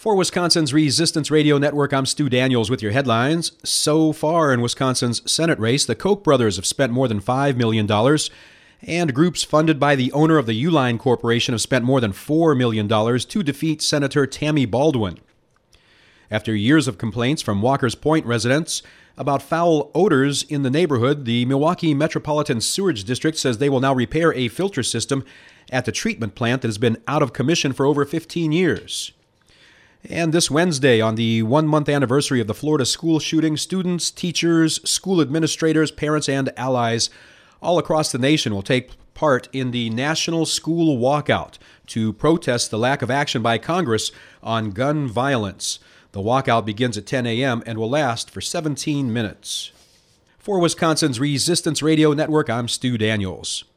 For Wisconsin's Resistance Radio Network, I'm Stu Daniels with your headlines. So far in Wisconsin's Senate race, the Koch brothers have spent more than $5 million, and groups funded by the owner of the Uline Corporation have spent more than $4 million to defeat Senator Tammy Baldwin. After years of complaints from Walker's Point residents about foul odors in the neighborhood, the Milwaukee Metropolitan Sewerage District says they will now repair a filter system at the treatment plant that has been out of commission for over 15 years. And this Wednesday, on the one-month anniversary of the Florida school shooting, students, teachers, school administrators, parents, and allies all across the nation will take part in the National School Walkout to protest the lack of action by Congress on gun violence. The walkout begins at 10 a.m. and will last for 17 minutes. For Wisconsin's Resistance Radio Network, I'm Stu Daniels.